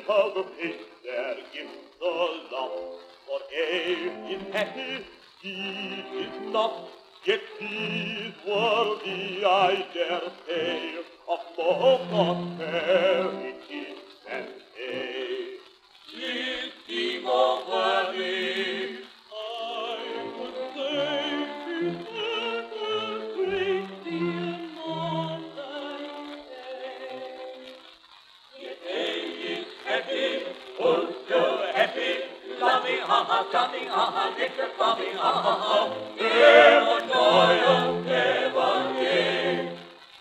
of faith their gifts aloft. For A is happy, he is not, yet he is worthy, I dare say, of more prosperity than A. Is he more worthy? I would say he's worth a great deal more than A. Yet A is happy, oh so happy, loving, something, little bobbing, never toil, never gain.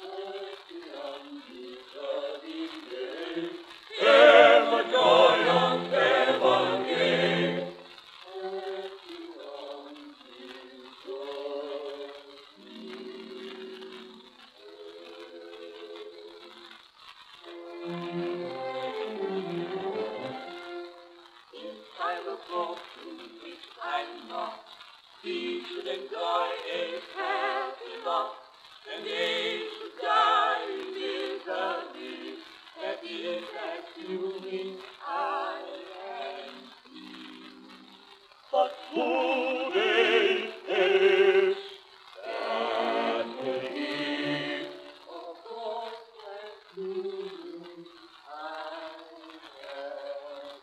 Never toil, never gain. I'm a fortune which I'm not, he should enjoy a happy lot, and they should die miserably, that is assuming I am he. But who they is that believe, of course that's who I am.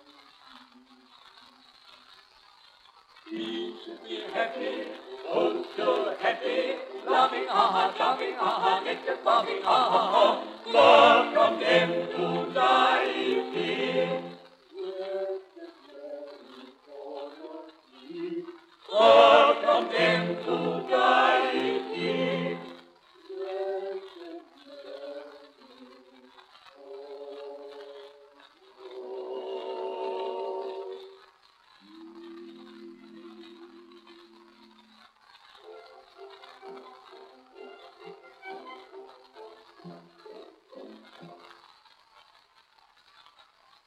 He should be happy, oh so happy, loving, jumping, little bobbing,